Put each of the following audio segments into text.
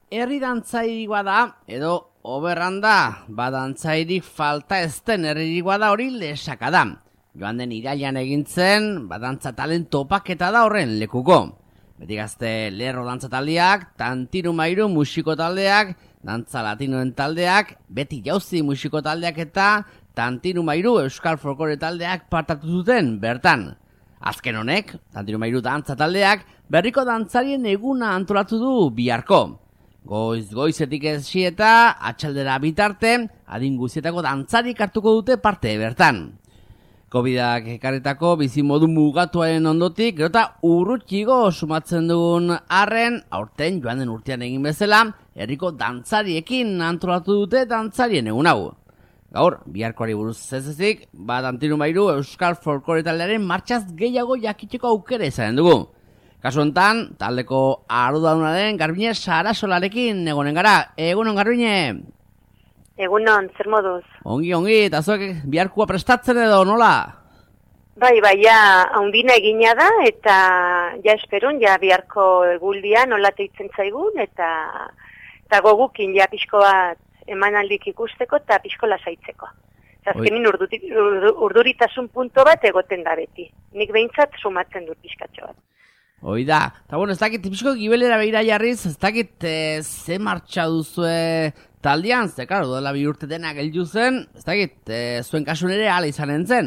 herri dantzairik bada, edo oberran da, badantzairik falta ezten herririk bada hori Lesaka da. Joan den irailean egintzen, badantza talen topaketa da horren lekuko. Beti gazte lerro dantza taldeak, tantiru mairu musiko taldeak, dantza latinoen taldeak, beti jauzi musiko taldeak eta tantiru mairu euskal folklore taldeak partatu zuten bertan. Azken honek, tantiru mairu dantza taldeak, berriko dantzarien eguna antolatu du biharko. Goizetik ezi eta atxaldera bitarte, adin guztietako dantzarik hartuko dute parte bertan. Covidak ekarritako bizimodu mugatuaren ondotik, gero eta urrutxigo sumatzen dugun arren, aurten joan den urtean egin bezala, herriko dantzariekin antolatu dute dantzarien egun hau. Gaur, biharkoari buruz zezezik, tantiru mairu euskal folklore taldearen martxaz gehiago jakiteko aukera izan dugu. Kasu honetan, taldeko arduradunaren Garbine Sarasolarekin egonen gara. Egunon, Garbine? Egunon, zer moduz? Ongi, eta zuek biharkoa prestatzen edo nola? Bai, ja, haundina egina da, eta ja esperun, ja biharko eguldia nola teitzen zaigun, eta gogukin ja pixko bat emanaldik ikusteko eta pixko lasaitzeko. Azkenin urduritasun punto bat egoten da beti. Nik behintzat sumatzen dut pixkatxo bat. Hoi da, eta bueno, ez dakit, pixko gibelera behira jarriz, ez dakit ze martxa duzue taldean, ze, karo, duela 2 urte denak heldu zen, ez dakit, zuen kasun ere ala izanen zen?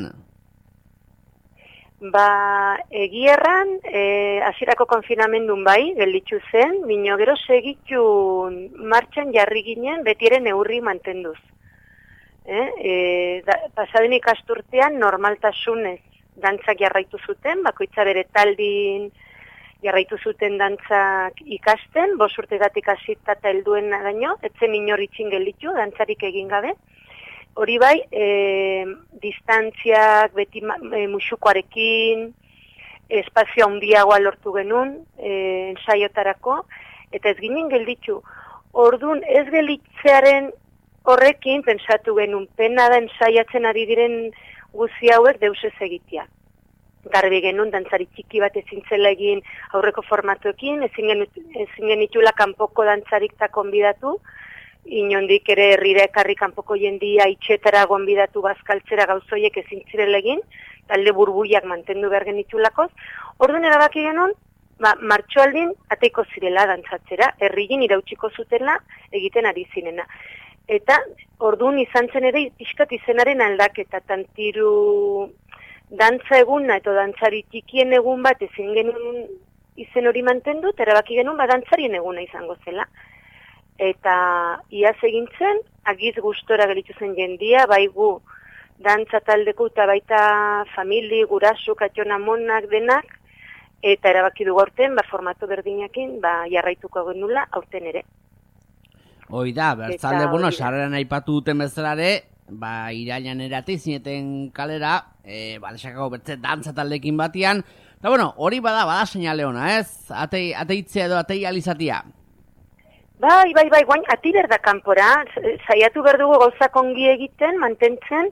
Egierran, hasierako konfinamendun bai, gelditzu zen, bino gero segitxun martxan jarri ginen, betiren neurri mantenduz. Pasaden ikasturtean normaltasunez dantzak jarraitu zuten, bakoitza bere taldin jarraitu zuten dantzak ikasten, 5 urtegatik hasita eta helduen daño, etzen inoritxin gelditu, dantzarik egin gabe. Hori bai, distantziak beti musukoarekin, espazio handiagoa lortu genuen, ensaiotarako, eta ez ginen gelditu. Orduan ez gelditzearen horrekin pensatu genuen, pena da ensaiatzen ari diren guzi hauek deusez egitea. Garbi genuen dantzari txiki bat ezin zela egin aurreko formatuekin, ezin genitula kanpoko dantzarik eta konbidatu, inondik ere herrira ekarri kanpoko jendia itxetara gonbidatu bazkaltzera gauzoiek ezin zirela egin, talde burbuiak mantendu behar genitulakoz. Orduan erabaki genuen, martxoaldin ateiko zirela dantzatzera, herrigin irautsiko zutela egiten ari zinena. Eta orduan izan zen ere pixkat izenaren aldaketa, tantiru dantza eguna eta dantzari txikien egun bat ezin genuen izen hori mantendu, eta erabaki genuen dantzarien eguna izango zela. Eta iaz egin zen, agiz gustora gelitu zen jendia, bai gu dantza taldeko eta baita famili, gurasu, katxona monak denak, eta erabaki dugu aurten, formatu berdinakin, jarraituko genula aurten ere. Hoi da, bertzalde, bueno, sarreran aipatu duten bezalare, irailan erate zineten kalera, Lesakako bertze dantza taldekin batian, eta bueno, hori bada seinale ona, ez? Ateitzea edo atei alizatia. Bai, guain, ati berda kanpora, saiatu berdugu gauzak ongi egiten, mantentzen,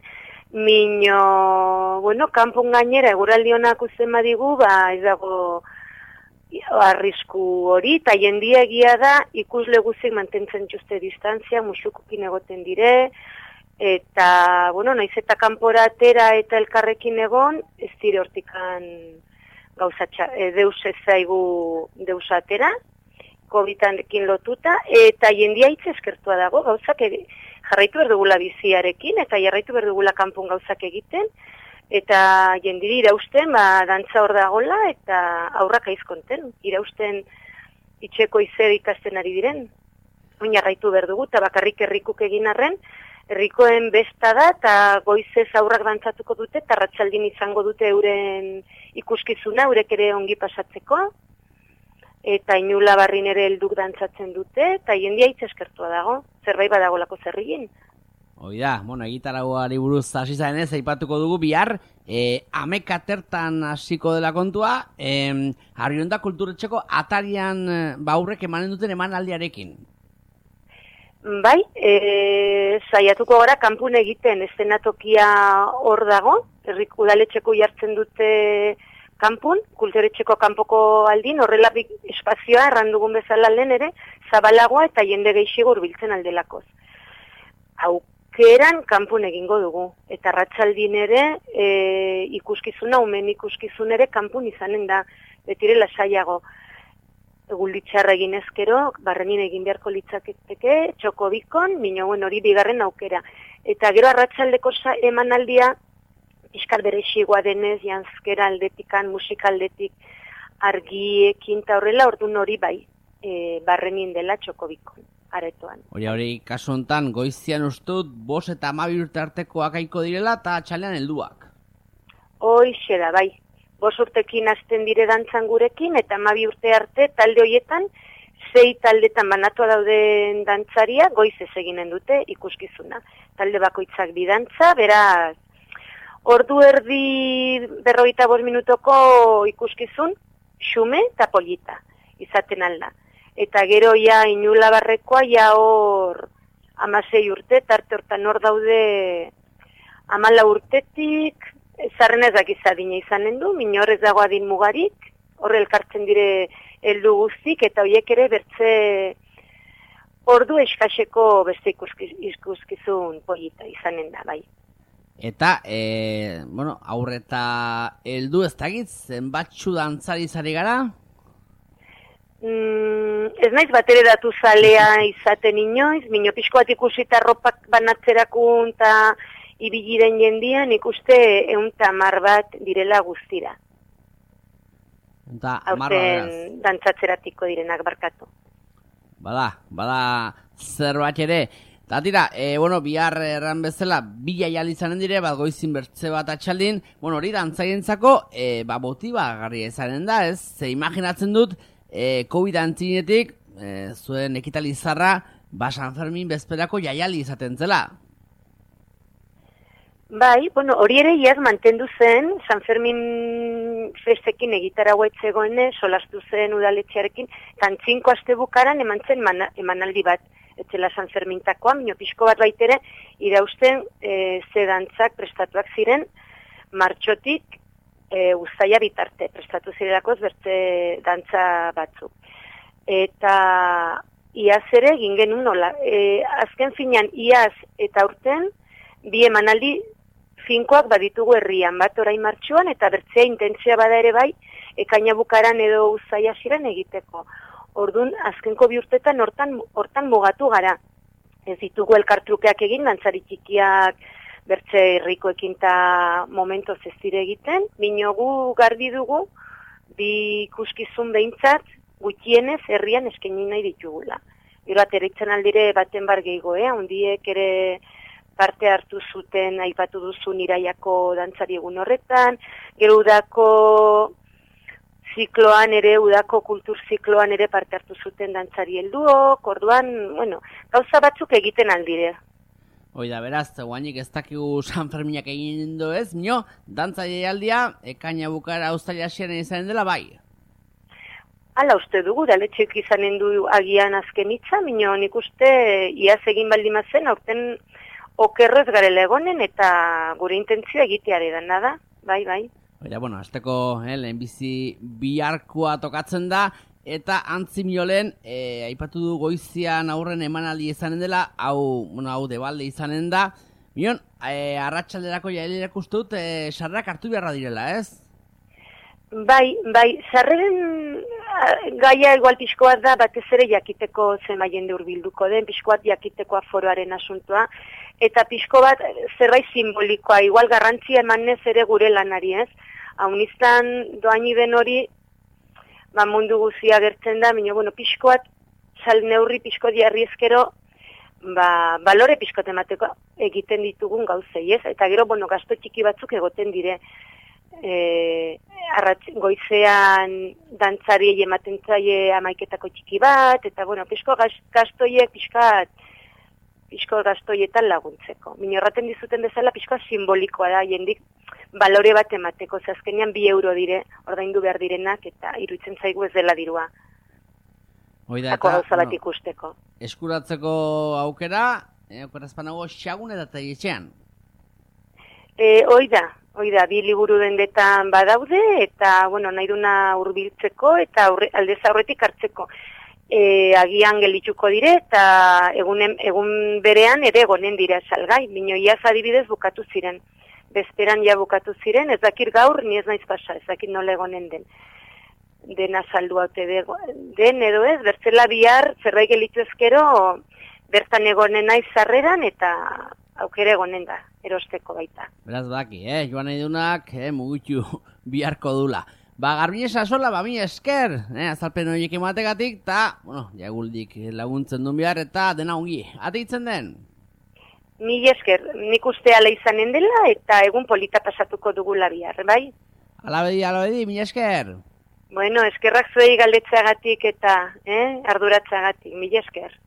bueno, kanpon gainera, eguraldi honak usten badigu, ez dago arrisku hori, eta jendia egia da, ikusle guzik mantentzen juste distantzia, musukukin egoten dire, eta, bueno, naiz eta kanpora atera eta elkarrekin egon, ez dire hortikan gauzatxa, deus ez zaigu deusa atera, COVID-anekin lotuta, eta jendia hitz eskertua dago, gauzak jarraitu berdugula biziarekin, eta jarraitu berdugula kanpon gauzak egiten, eta jendiri irausten, dantza hor dagola, eta aurrak aizkonten, irausten itxeko izer ikasten ari diren. Oin jarraitu berdugu, eta bakarrik herrikuk egin arren, herrikoen besta da, eta goizez aurrak dantzatuko dute, eta arratsaldin izango dute euren ikuskizuna, eurek ere ongi pasatzeko, eta inula barrin ere helduk dantzatzen dute, eta jendia hitz eskertua dago, zerbait badagolako zerrigin. Hoi da, bueno, egitaragoari buruz hasi zarenez, aipatuko dugu bihar, amekatertan hasiko dela kontua, Arrionda Kulturetxeko atarian aurrek emanen duten emanaldiarekin. Bai, saiatuko gara kanpun egiten eszenatokia hor dago, herrik udaletxeko jartzen dute kanpun, kulturetxeko kanpoko aldin, horrela espazioa errandugun bezala lehen ere, zabalagoa eta jende gehiago hurbiltzen aldelakoz. Aukeran kanpun egingo dugu, eta arratsaldin ere ikuskizuna, umen ikuskizun ere kanpun izanen da, betire lasaiago. Gulditxarra egin ezkero, barrenin egin beharko litzaketeke, txokobikon, hori bigarren aukera. Eta gero arratsaldeko emanaldia, pixkat berexigoa denez, janzkera aldetikan, musikaldetik, argiekin eta horrela, orduan hori bai, barrenin dela txokobikon, aretoan. Hori, kasu honetan, goizian ustut, 5 eta 12 urte artekoak aiko direla eta txalean helduak. Hoixe da, bai. 5 urtekin hasten dire dantzan gurekin, eta 12 urte arte talde horietan, 6 taldetan banatua dauden dantzaria, goizez eginen dute ikuskizuna. Talde bakoitzak bi dantza, beraz, ordu erdi 45 minutoko ikuskizun, xume eta polita, izaten alda. Eta gero ja inula barrekoa, ja hor 16 urte, tarte hortan hor daude 14 urtetik, zarren ezak izadina izanen du, minor ez dago adin mugarik, horre elkartzen dire heldu guztik, eta horiek ere bertze ordu eskaseko beste ikuskizun polita izanen da, bai. Eta, aurreta heldu ez dakit, zenbatxu dantzari zari gara? Ez naiz batere datu zalea izaten inoiz, minio pixko bat ikusita ropak banatzerakun eta ibigiren jendian ikuste 110 bat direla guztira. Hauten dantzatzeratiko direnak barkatu. Bada zerbait ere. Eta tira, bihar erran bezala, bila jali izanen dire, bat goizin bertze bat atxaldin, hori dantzaientzako, motibagarria izanen da, ez? Ze imaginatzen dut, COVID antzinetik, zuen ekitalizarra, San Fermin bezperako jaiali izaten zela. Bai, hori ere iaz mantendu zen, San Fermin festekin egitaragoa etzegoene, solastu zen udaletxearekin, tantzinko aste bukaran eman zen emanaldi bat, etzela San Fermintakoa, minio pixko bat baitere, irausten ze dantzak prestatuak ziren, martxotik uztaila bitarte, prestatu zirelakoz bertze dantza batzuk. Eta iaz ere egin genuen nola, azken finean iaz eta aurten, bi emanaldi finkoak baditugu herrian, bat orain martxuan, eta bertzea intentzia bada ere bai, ekaina bukaran edo uztaila ziren egiteko. Orduan, azkenko bi urtetan hortan mugatu gara. Ez ditugu elkartrukeak egin, dantzari txikiak bertze herrikoekin eta momentoz ez dire egiten, binogu gardi dugu, bi ikuskizun behintzat, gutxienez herrian eskaini nahi ditugula. Gero ateritzen aldire baten bar gehiago, hundiek ere parte hartu zuten aipatu duzun Iraiako dantzari egun horretan, gero udako zikloan ere, udako kultur zikloan ere parte hartu zuten dantzari helduok, orduan, gauza batzuk egiten aldire. Oida, beraz, guainik ez dakigu San Ferminak egin du ez, dantza jaialdia, ekaina bukara uztaila hasieran izanen dela bai. Hala uste dugu, daletxek izanen du agian azken hitza, nik uste iaz egin baldimazen, aurten okerrez garela egonen eta gure intentzioa egiteare dana da, bai. Oida, azteko lehenbizi biharkoa tokatzen da, eta antzimiolen, aipatu du goizian aurren emanaldi izanen dela, hau debalde izanen da, arratsalderako jailerak uste dut, sarrak hartu beharra direla, ez? Bai, sarreren gaia igual pixko bat da, batez ere jakiteko zema jende hurbilduko den, pixko bat jakiteko aforoaren asuntoa, eta pixko bat zerbait simbolikoa, igual garrantzia emanez ere gure lanari, ez? Hauniztan doaini den hori, mundu guzia gertzen da, pixko bat, sal neurri pixko diarri ezkero, balore pixko temateko egiten ditugun gauzei, ez? Eta gero, gasto txiki batzuk egoten dire, goizean dantzari ematen zaie amaiketako txiki bat, eta pixko gastoiek pixko gastoietan laguntzeko. Minorraten dizuten bezala pixko simbolikoa da, jendik balore bat emateko, azkenean 2 euro dire, ordaindu behar direnak, eta iruditzen zaigu ez dela dirua. Ako gauza bat ikusteko. Eskuratzeko aukera, okerazpanago xagun eta etxean? Hoi da, 2 liburu dendetan badaude, eta, bueno, nahi duna hurbiltzeko eta aldez aurretik hartzeko. Agian gelituko dire, eta egun berean ere egonen dira salgai. Bino, iaz adibidez bukatu ziren. Bezperan ja bukatu ziren, ez dakit gaur, ni ez naiz pasa, ez dakit nola egonen den. Dena saldu haute den edo ez, bertzela bihar, zerbait gelitu ezkero, bertan egonen naiz sarreran, eta aukera egonen da, erosteko baita. Beraz daki, joan nahi dunak, mugitu biharko dula. Garbine Sasola, mi esker, azalpen horiek emategatik, eta, bueno, jaguldik laguntzen duen bihar, eta dena ongi, atitzen den? Mi esker, nik uste ala izanen dela, eta egun polita pasatuko dugula bihar, bai? Alabedi, mi esker. Bueno, eskerrak zuei galdetzeagatik eta arduratzagatik, mi esker.